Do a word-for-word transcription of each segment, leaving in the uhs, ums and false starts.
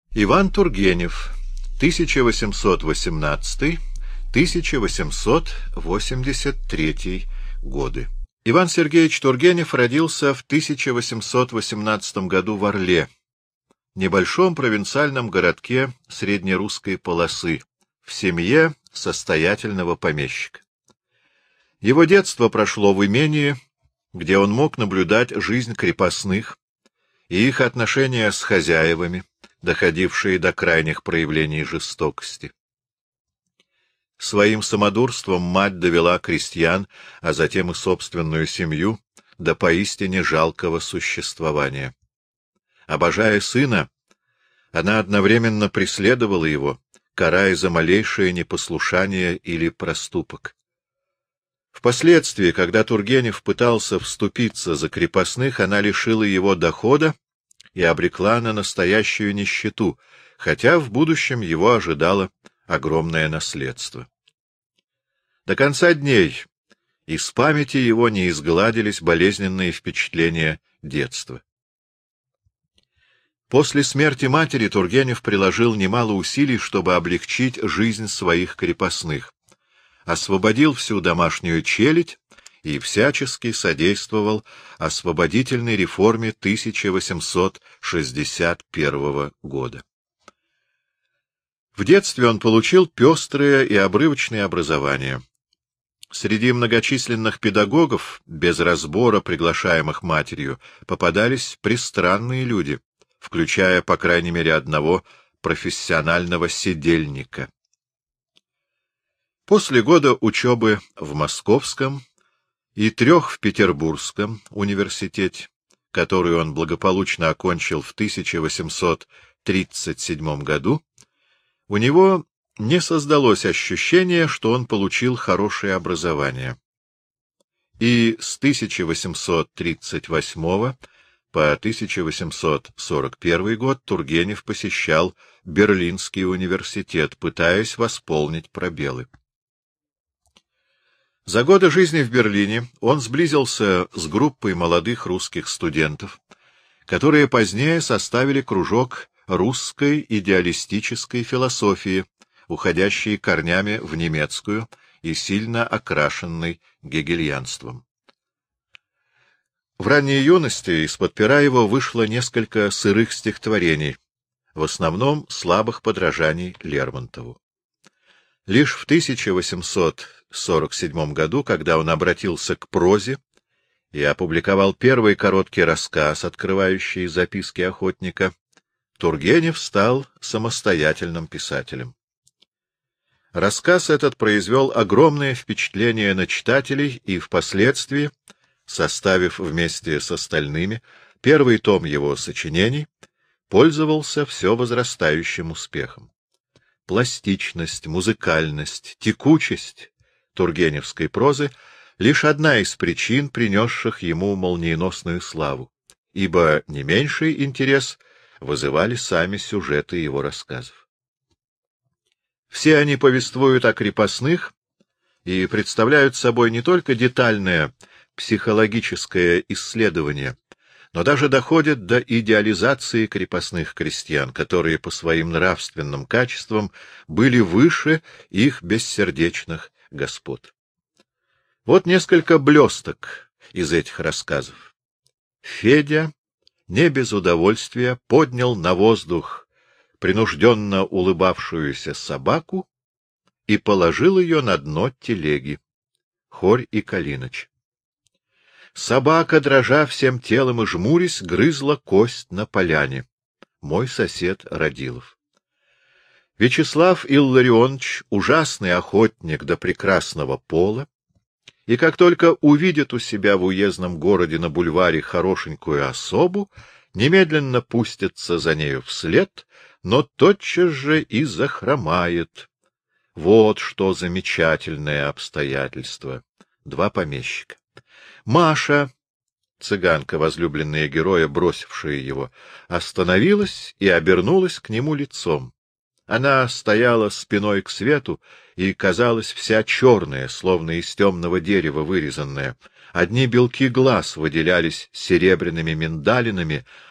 Иван Тургенев, тысяча восемьсот восемнадцатый — тысяча восемьсот восемьдесят третий годы. Иван Сергеевич Тургенев родился в тысяча восемьсот восемнадцатом году в Орле, небольшом провинциальном городке среднерусской полосы, в семье состоятельного помещика. Его детство прошло в имении, где он мог наблюдать жизнь крепостных и их отношения с хозяевами, доходившие до крайних проявлений жестокости. Своим самодурством мать довела крестьян, а затем и собственную семью, до поистине жалкого существования. Обожая сына, она одновременно преследовала его, карая за малейшее непослушание или проступок. Впоследствии, когда Тургенев пытался вступиться за крепостных, она лишила его дохода и обрекла на настоящую нищету, хотя в будущем его ожидало огромное наследство. До конца дней из памяти его не изгладились болезненные впечатления детства. После смерти матери Тургенев приложил немало усилий, чтобы облегчить жизнь своих крепостных, освободил всю домашнюю челядь и всячески содействовал освободительной реформе тысяча восемьсот шестьдесят первого года. В детстве он получил пестрое и обрывочное образование. Среди многочисленных педагогов, без разбора приглашаемых матерью, попадались пристранные люди, включая, по крайней мере, одного профессионального седельника. После года учебы в Московском и трех в Петербургском университете, который он благополучно окончил в тысяча восемьсот тридцать седьмом году, у него не создалось ощущения, что он получил хорошее образование. И с тысяча восемьсот тридцать восьмого по тысяча восемьсот сорок первый год Тургенев посещал Берлинский университет, пытаясь восполнить пробелы. За годы жизни в Берлине он сблизился с группой молодых русских студентов, которые позднее составили кружок русской идеалистической философии, уходящей корнями в немецкую и сильно окрашенной гегельянством. В ранней юности из-под пера его вышло несколько сырых стихотворений, в основном слабых подражаний Лермонтову. Лишь в тысяча восемьсот сорок седьмом году, когда он обратился к прозе и опубликовал первый короткий рассказ, открывающий записки охотника, Тургенев стал самостоятельным писателем. Рассказ этот произвел огромное впечатление на читателей и впоследствии, составив вместе с остальными первый том его сочинений, пользовался все возрастающим успехом. Пластичность, музыкальность, текучесть тургеневской прозы — лишь одна из причин, принесших ему молниеносную славу, ибо не меньший интерес вызывали сами сюжеты его рассказов. Все они повествуют о крепостных и представляют собой не только детальное психологическое исследование, но даже доходят до идеализации крепостных крестьян, которые по своим нравственным качествам были выше их бессердечных господ. Вот несколько блесток из этих рассказов. Федя не без удовольствия поднял на воздух принужденно улыбавшуюся собаку и положил ее на дно телеги. Хорь и Калиныч. Собака, дрожа всем телом и жмурясь, грызла кость на поляне. Мой сосед Радилов. Вячеслав Илларионович — ужасный охотник до прекрасного пола, и как только увидит у себя в уездном городе на бульваре хорошенькую особу, немедленно пустится за нею вслед, но тотчас же и захромает. Вот что замечательное обстоятельство. Два помещика. Маша, цыганка, возлюбленная героя, бросившая его, остановилась и обернулась к нему лицом. Она стояла спиной к свету и казалась вся черная, словно из темного дерева вырезанная. Одни белки глаз выделялись серебряными миндалинами,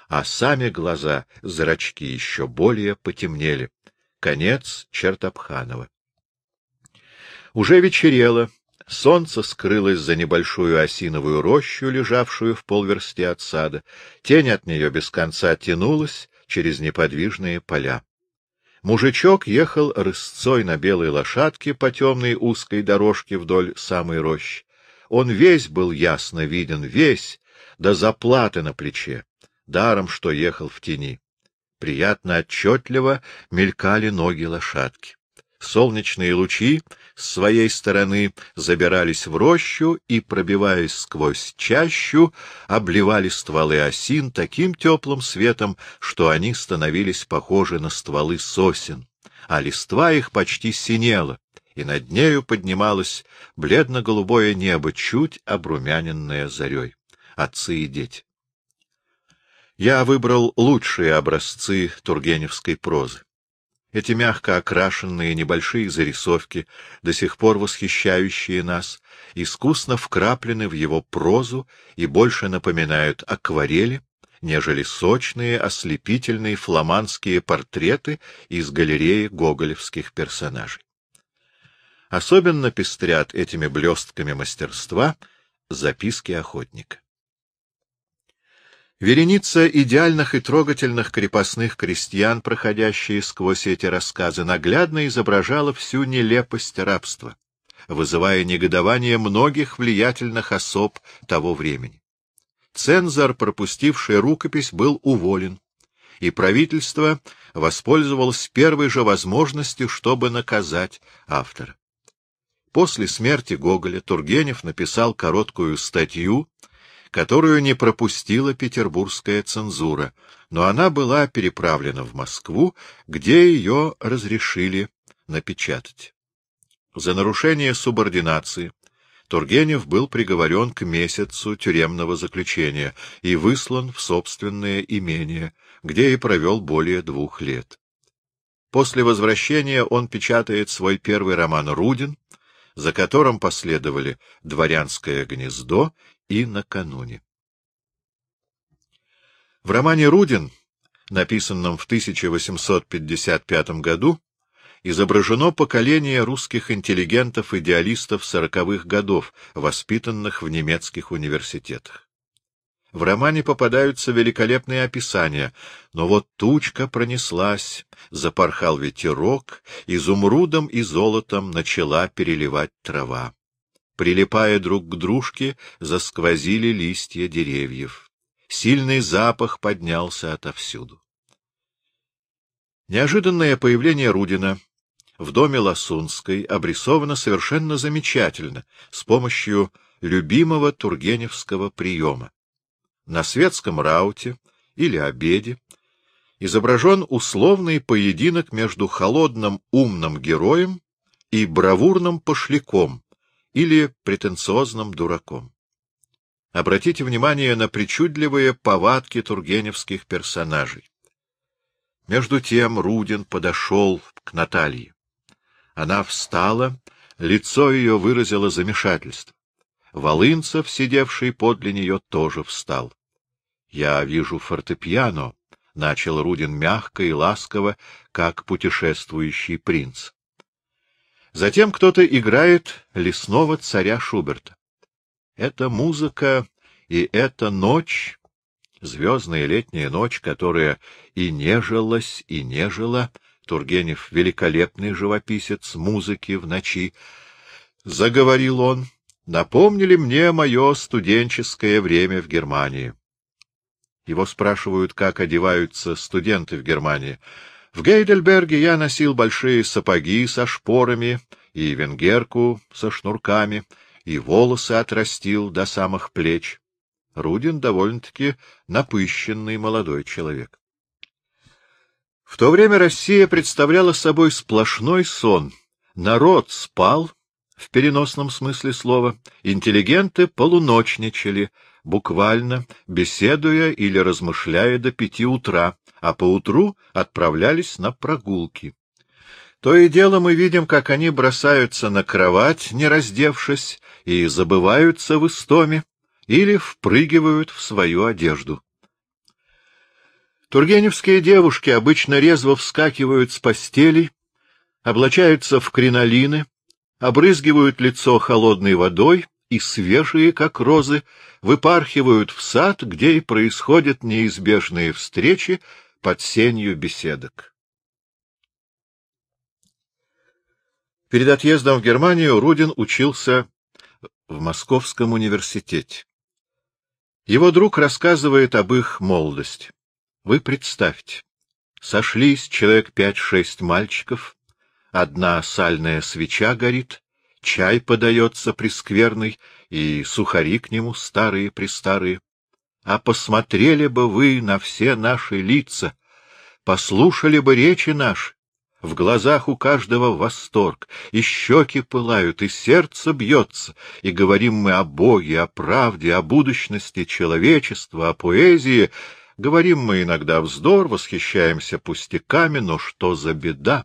а сами глаза, зрачки еще более потемнели. Конец Чертопханова. Уже вечерело, солнце скрылось за небольшую осиновую рощу, лежавшую в полверсти от сада. Тень от нее без конца тянулась через неподвижные поля. Мужичок ехал рысцой на белой лошадке по темной узкой дорожке вдоль самой рощи. Он весь был ясно виден, весь, до заплаты на плече, даром что ехал в тени. Приятно отчетливо мелькали ноги лошадки. Солнечные лучи с своей стороны забирались в рощу и, пробиваясь сквозь чащу, обливали стволы осин таким теплым светом, что они становились похожи на стволы сосен, а листва их почти синела, и над нею поднималось бледно-голубое небо, чуть обрумяненное зарей. Отцы и дети. Я выбрал лучшие образцы тургеневской прозы. Эти мягко окрашенные небольшие зарисовки, до сих пор восхищающие нас, искусно вкраплены в его прозу и больше напоминают акварели, нежели сочные, ослепительные фламандские портреты из галереи гоголевских персонажей. Особенно пестрят этими блестками мастерства записки охотника. Вереница идеальных и трогательных крепостных крестьян, проходящие сквозь эти рассказы, наглядно изображала всю нелепость рабства, вызывая негодование многих влиятельных особ того времени. Цензор, пропустивший рукопись, был уволен, и правительство воспользовалось первой же возможностью, чтобы наказать автора. После смерти Гоголя Тургенев написал короткую статью, которую не пропустила петербургская цензура, но она была переправлена в Москву, где ее разрешили напечатать. За нарушение субординации Тургенев был приговорен к месяцу тюремного заключения и выслан в собственное имение, где и провел более двух лет. После возвращения он печатает свой первый роман «Рудин», за которым последовали «Дворянское гнездо» и «Накануне». В романе «Рудин», написанном в тысяча восемьсот пятьдесят пятом году, изображено поколение русских интеллигентов-идеалистов сороковых годов, воспитанных в немецких университетах. В романе попадаются великолепные описания, но вот тучка пронеслась, запорхал ветерок, изумрудом и золотом начала переливать трава. Прилипая друг к дружке, засквозили листья деревьев. Сильный запах поднялся отовсюду. Неожиданное появление Рудина в доме Ласунской обрисовано совершенно замечательно, с помощью любимого тургеневского приема. На светском рауте или обеде изображен условный поединок между холодным умным героем и бравурным пошляком или претенциозным дураком. Обратите внимание на причудливые повадки тургеневских персонажей. Между тем Рудин подошел к Наталье. Она встала, лицо ее выразило замешательство. Волынцев, сидевший подле нее, тоже встал. — Я вижу фортепиано, — начал Рудин мягко и ласково, как путешествующий принц. Затем кто-то играет лесного царя Шуберта. Это музыка и эта ночь, звездная летняя ночь, которая и нежилась, и нежила. Тургенев — великолепный живописец музыки в ночи. Заговорил он, напомнили мне мое студенческое время в Германии. Его спрашивают, как одеваются студенты в Германии. В Гейдельберге я носил большие сапоги со шпорами и венгерку со шнурками, и волосы отрастил до самых плеч. Рудин довольно-таки напыщенный молодой человек. В то время Россия представляла собой сплошной сон. Народ спал, в переносном смысле слова, интеллигенты полуночничали, буквально беседуя или размышляя до пяти утра, а поутру отправлялись на прогулки. То и дело мы видим, как они бросаются на кровать, не раздевшись, и забываются в истоме, или впрыгивают в свою одежду. Тургеневские девушки обычно резво вскакивают с постелей, облачаются в кринолины, обрызгивают лицо холодной водой и, свежие, как розы, выпархивают в сад, где и происходят неизбежные встречи под сенью беседок. Перед отъездом в Германию Рудин учился в Московском университете. Его друг рассказывает об их молодости. Вы представьте, сошлись человек пять-шесть мальчиков, одна сальная свеча горит, чай подается прескверный, и сухари к нему старые-престарые. А посмотрели бы вы на все наши лица, послушали бы речи наши, в глазах у каждого восторг, и щеки пылают, и сердце бьется, и говорим мы о Боге, о правде, о будущности человечества, о поэзии. Говорим мы иногда вздор, восхищаемся пустяками, но что за беда?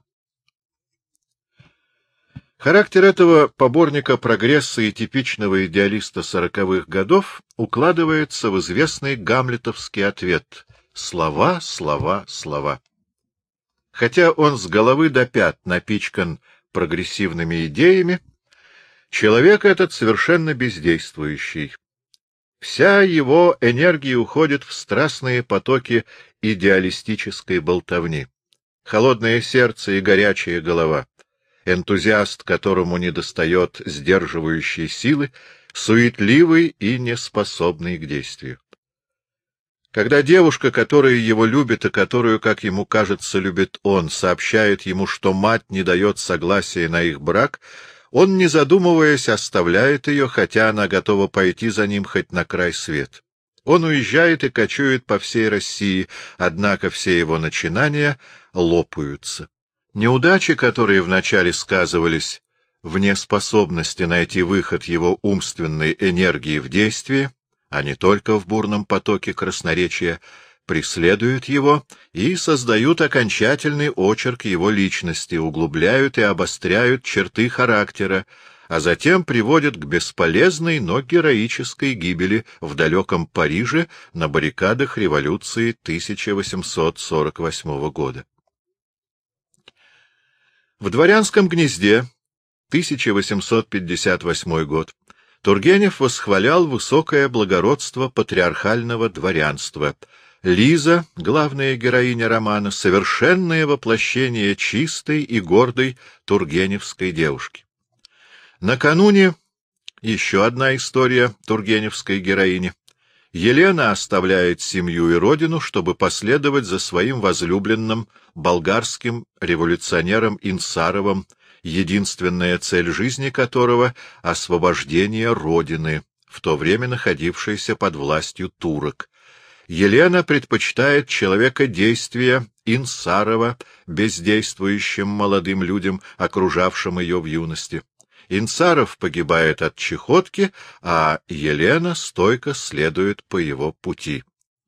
Характер этого поборника прогресса и типичного идеалиста сороковых годов укладывается в известный гамлетовский ответ «Слова, слова, слова». Хотя он с головы до пят напичкан прогрессивными идеями, человек этот совершенно бездействующий. Вся его энергия уходит в страстные потоки идеалистической болтовни. Холодное сердце и горячая голова, энтузиаст, которому недостает сдерживающей силы, суетливый и неспособный к действию. Когда девушка, которая его любит и которую, как ему кажется, любит он, сообщает ему, что мать не дает согласия на их брак, он, не задумываясь, оставляет ее, хотя она готова пойти за ним хоть на край света. Он уезжает и кочует по всей России, однако все его начинания лопаются. Неудачи, которые вначале сказывались в неспособности найти выход его умственной энергии в действии, а не только в бурном потоке красноречия, преследуют его и создают окончательный очерк его личности, углубляют и обостряют черты характера, а затем приводят к бесполезной, но героической гибели в далеком Париже на баррикадах революции тысяча восемьсот сорок восьмого года. В «Дворянском гнезде» тысяча восемьсот пятьдесят восьмой год Тургенев восхвалял высокое благородство патриархального дворянства. Лиза, главная героиня романа, совершенное воплощение чистой и гордой тургеневской девушки. Накануне еще одна история тургеневской героини. Елена оставляет семью и родину, чтобы последовать за своим возлюбленным болгарским революционером Инсаровым, единственная цель жизни которого — освобождение родины, в то время находившейся под властью турок. Елена предпочитает человека действия Инсарова бездействующим молодым людям, окружавшим ее в юности. Инсаров погибает от чехотки, а Елена стойко следует по его пути.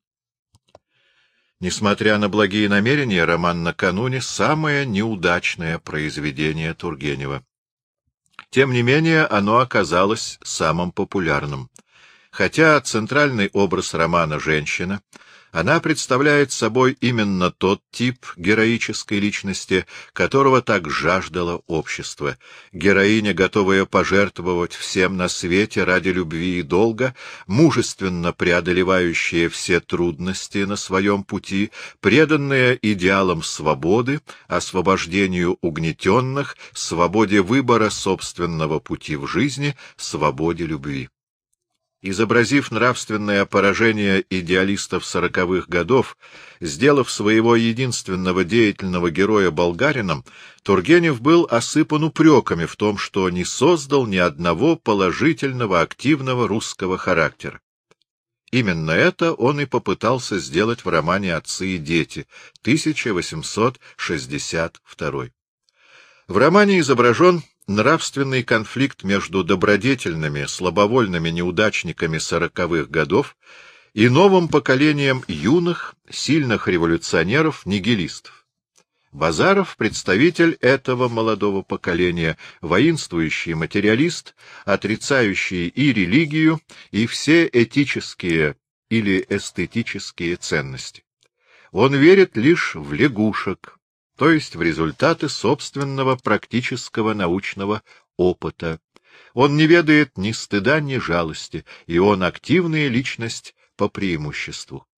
Несмотря на благие намерения, роман «Накануне» — самое неудачное произведение Тургенева. Тем не менее, оно оказалось самым популярным. Хотя центральный образ романа — женщина, она представляет собой именно тот тип героической личности, которого так жаждало общество. Героиня, готовая пожертвовать всем на свете ради любви и долга, мужественно преодолевающая все трудности на своем пути, преданная идеалам свободы, освобождению угнетенных, свободе выбора собственного пути в жизни, свободе любви. Изобразив нравственное поражение идеалистов сороковых годов, сделав своего единственного деятельного героя болгарином, Тургенев был осыпан упреками в том, что не создал ни одного положительного активного русского характера. Именно это он и попытался сделать в романе «Отцы и дети» тысяча восемьсот шестьдесят второй. В романе изображен нравственный конфликт между добродетельными, слабовольными неудачниками сороковых годов и новым поколением юных, сильных революционеров-нигилистов. Базаров — представитель этого молодого поколения, воинствующий материалист, отрицающий и религию, и все этические или эстетические ценности. он верит лишь в лягушек, то есть в результаты собственного практического научного опыта. Он не ведает ни стыда, ни жалости, и он активная личность по преимуществу.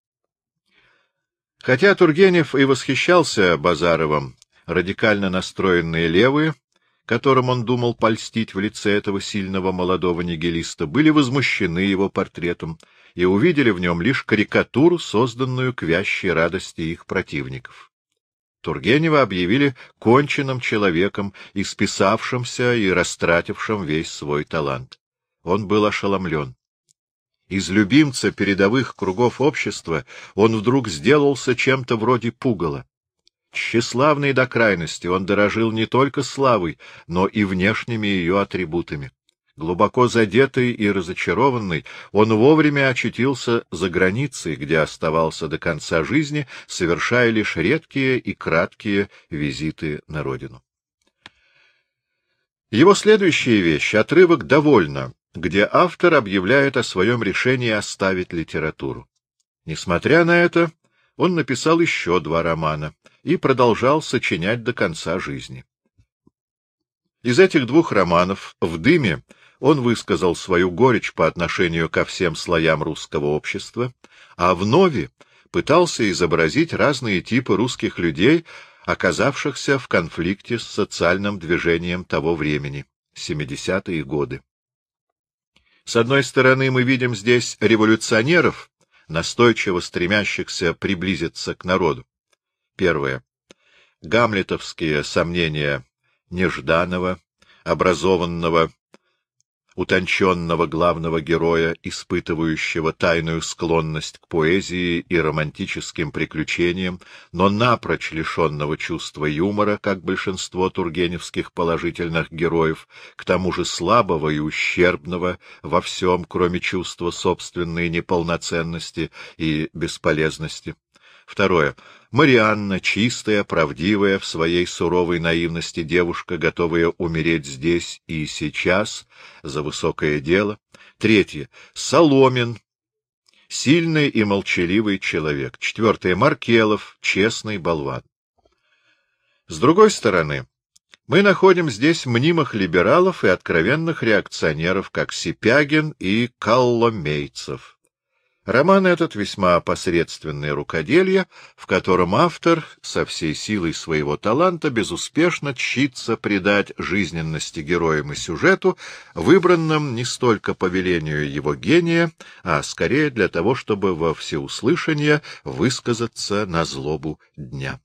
Хотя Тургенев и восхищался Базаровым, радикально настроенные левые, которым он думал польстить в лице этого сильного молодого нигилиста, были возмущены его портретом и увидели в нем лишь карикатуру, созданную к вящей радости их противников. Тургенева объявили конченным человеком, исписавшимся и растратившим весь свой талант. Он был ошеломлен. Из любимца передовых кругов общества он вдруг сделался чем-то вроде пугала. Тщеславный до крайности, он дорожил не только славой, но и внешними ее атрибутами. Глубоко задетый и разочарованный, он вовремя очутился за границей, где оставался до конца жизни, совершая лишь редкие и краткие визиты на родину. Его следующая вещь — отрывок «Довольно», где автор объявляет о своем решении оставить литературу. Несмотря на это, он написал еще два романа и продолжал сочинять до конца жизни. Из этих двух романов «В дыме» он высказал свою горечь по отношению ко всем слоям русского общества, а в «Нове» пытался изобразить разные типы русских людей, оказавшихся в конфликте с социальным движением того времени, семидесятые годы. С одной стороны, мы видим здесь революционеров, настойчиво стремящихся приблизиться к народу. Первое. Гамлетовские сомнения нежданного, образованного, утонченного главного героя, испытывающего тайную склонность к поэзии и романтическим приключениям, но напрочь лишенного чувства юмора, как большинство тургеневских положительных героев, к тому же слабого и ущербного во всем, кроме чувства собственной неполноценности и бесполезности. Второе. Марианна, чистая, правдивая, в своей суровой наивности девушка, готовая умереть здесь и сейчас за высокое дело. Третье. Соломин, сильный и молчаливый человек. Четвертое. Маркелов, честный болван. С другой стороны, мы находим здесь мнимых либералов и откровенных реакционеров, как Сипягин и Колломейцев. Роман этот весьма посредственное рукоделье, в котором автор со всей силой своего таланта безуспешно тщится придать жизненности героям и сюжету, выбранным не столько по велению его гения, а скорее для того, чтобы во всеуслышание высказаться на злобу дня.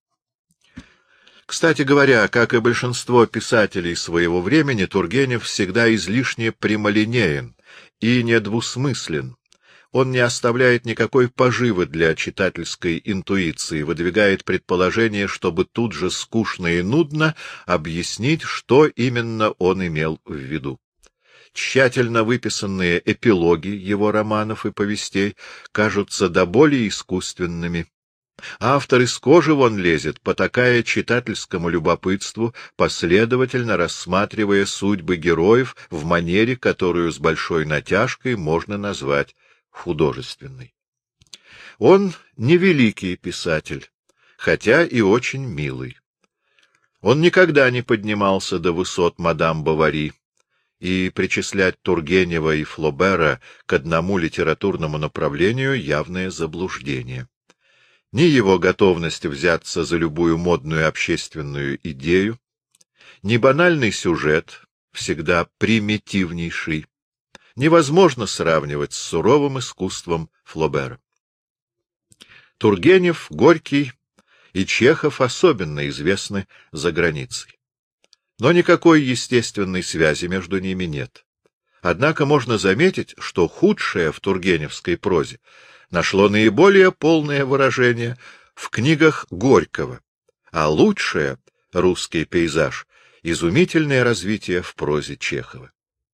Кстати говоря, как и большинство писателей своего времени, Тургенев всегда излишне прямолинеен и недвусмыслен. Он не оставляет никакой поживы для читательской интуиции, выдвигает предположение, чтобы тут же скучно и нудно объяснить, что именно он имел в виду. Тщательно выписанные эпилоги его романов и повестей кажутся до боли искусственными. Автор из кожи вон лезет, потакая читательскому любопытству, последовательно рассматривая судьбы героев в манере, которую с большой натяжкой можно назвать художественный. Он не великий писатель, хотя и очень милый. Он никогда не поднимался до высот мадам Бовари, и причислять Тургенева и Флобера к одному литературному направлению — явное заблуждение. Ни его готовность взяться за любую модную общественную идею, ни банальный сюжет, всегда примитивнейший, невозможно сравнивать с суровым искусством Флобера. Тургенев, Горький и Чехов особенно известны за границей. Но никакой естественной связи между ними нет. Однако можно заметить, что худшее в тургеневской прозе нашло наиболее полное выражение в книгах Горького, а лучшее — русский пейзаж — изумительное развитие в прозе Чехова.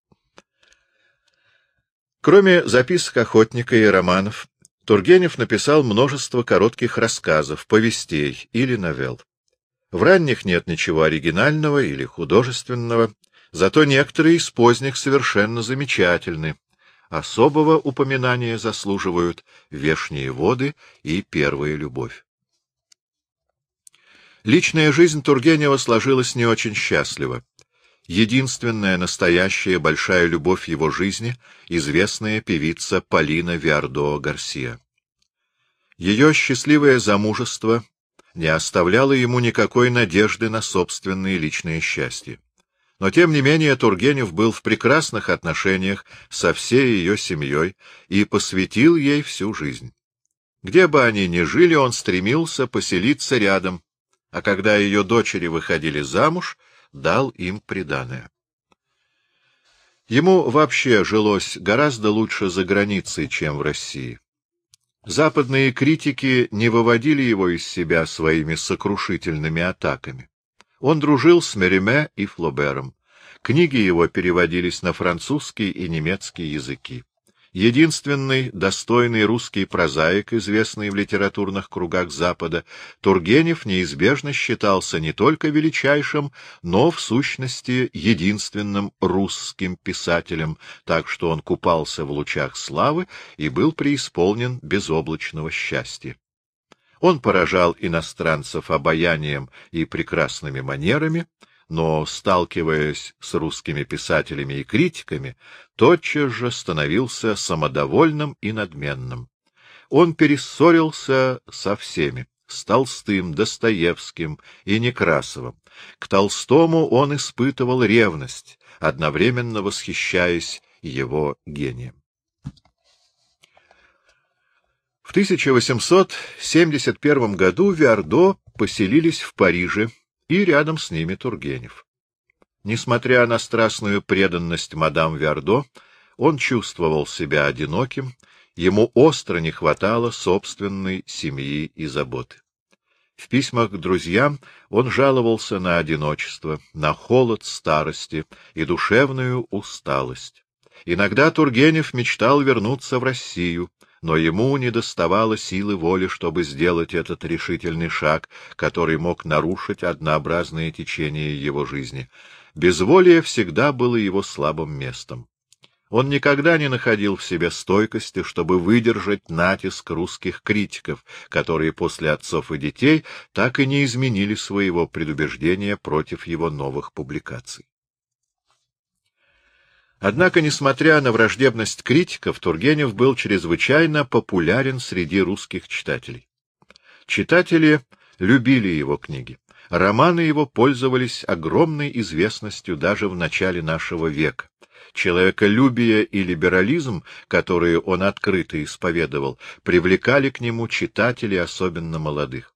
Кроме записок охотника и романов, Тургенев написал множество коротких рассказов, повестей или новелл. В ранних нет ничего оригинального или художественного, зато некоторые из поздних совершенно замечательны. особого упоминания заслуживают «Вешние воды» и «Первая любовь». Личная жизнь Тургенева сложилась не очень счастливо. Единственная настоящая большая любовь его жизни — известная певица Полина Виардо Гарсия. Ее счастливое замужество не оставляло ему никакой надежды на собственное личное счастье. Но, тем не менее, Тургенев был в прекрасных отношениях со всей ее семьей и посвятил ей всю жизнь. Где бы они ни жили, он стремился поселиться рядом, а когда ее дочери выходили замуж, дал им приданое. Ему вообще жилось гораздо лучше за границей, чем в России. Западные критики не выводили его из себя своими сокрушительными атаками. Он дружил с Мериме и Флобером. Книги его переводились на французский и немецкий языки. Единственный достойный русский прозаик, известный в литературных кругах Запада, Тургенев неизбежно считался не только величайшим, но, в сущности, единственным русским писателем, так что он купался в лучах славы и был преисполнен безоблачного счастья. Он поражал иностранцев обаянием и прекрасными манерами, но, сталкиваясь с русскими писателями и критиками, тотчас же становился самодовольным и надменным. Он перессорился со всеми, с Толстым, Достоевским и Некрасовым. К Толстому он испытывал ревность, одновременно восхищаясь его гением. В тысяча восемьсот семьдесят первом году Виардо поселились в Париже, и рядом с ними Тургенев. Несмотря на страстную преданность мадам Виардо, он чувствовал себя одиноким, ему остро не хватало собственной семьи и заботы. В письмах к друзьям он жаловался на одиночество, на холод старости и душевную усталость. Иногда Тургенев мечтал вернуться в Россию, но ему недоставало силы воли, чтобы сделать этот решительный шаг, который мог нарушить однообразное течение его жизни. Безволие всегда было его слабым местом. Он никогда не находил в себе стойкости, чтобы выдержать натиск русских критиков, которые после «Отцов и детей» так и не изменили своего предубеждения против его новых публикаций. Однако, несмотря на враждебность критиков, Тургенев был чрезвычайно популярен среди русских читателей. Читатели любили его книги. Романы его пользовались огромной известностью даже в начале нашего века. Человеколюбие и либерализм, которые он открыто исповедовал, привлекали к нему читателей, особенно молодых.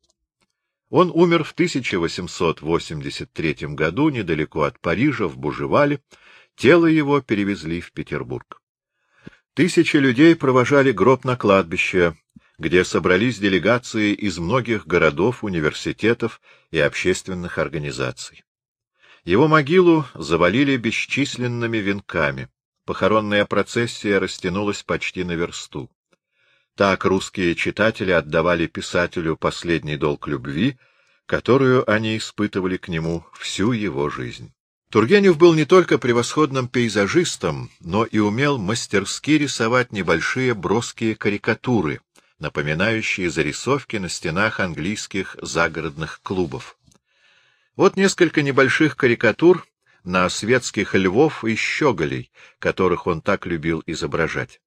Он умер в тысяча восемьсот восемьдесят третьем году недалеко от Парижа, в Бужевале. Тело его перевезли в Петербург. Тысячи людей провожали гроб на кладбище, где собрались делегации из многих городов, университетов и общественных организаций. Его могилу завалили бесчисленными венками. Похоронная процессия растянулась почти на версту. Так русские читатели отдавали писателю последний долг любви, которую они испытывали к нему всю его жизнь. Тургенев был не только превосходным пейзажистом, но и умел мастерски рисовать небольшие броские карикатуры, напоминающие зарисовки на стенах английских загородных клубов. Вот несколько небольших карикатур на светских львов и щеголей, которых он так любил изображать.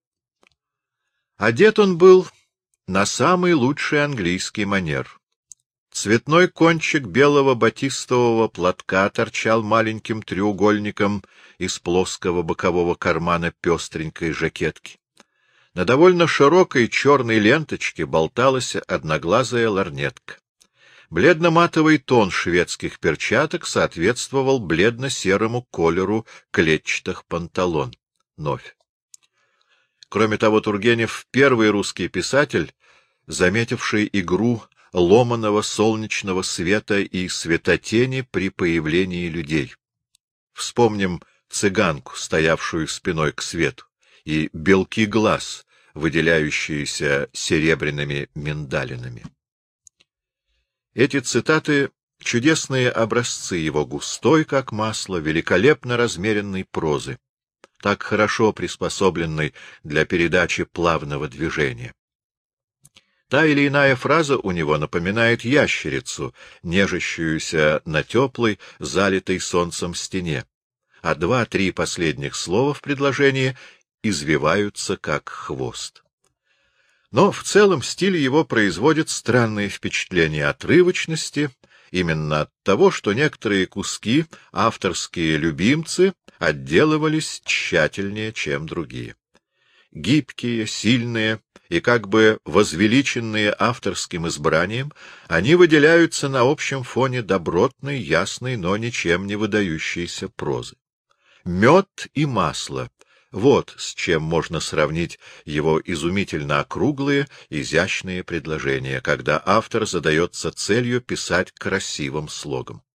Одет он был на самый лучший английский манер. Цветной кончик белого батистового платка торчал маленьким треугольником из плоского бокового кармана пестренькой жакетки. На довольно широкой черной ленточке болталась одноглазая лорнетка. Бледно-матовый тон шведских перчаток соответствовал бледно-серому колеру клетчатых панталон. Новь. Кроме того, Тургенев — первый русский писатель, заметивший игру ломаного солнечного света и светотени при появлении людей. Вспомним цыганку, стоявшую спиной к свету, и белки глаз, выделяющиеся серебряными миндалинами. Эти цитаты — чудесные образцы его густой, как масло, великолепно размеренной прозы. так хорошо приспособленный для передачи плавного движения. Та или иная фраза у него напоминает ящерицу, нежащуюся на теплой, залитой солнцем стене, а два-три последних слова в предложении извиваются как хвост. Но в целом стиль его производит странное впечатление отрывочности, именно от того, что некоторые куски, авторские любимцы, отделывались тщательнее, чем другие. Гибкие, сильные и как бы возвеличенные авторским избранием, они выделяются на общем фоне добротной, ясной, но ничем не выдающейся прозы. Мед и масло — вот с чем можно сравнить его изумительно округлые, изящные предложения, когда автор задается целью писать красивым слогом.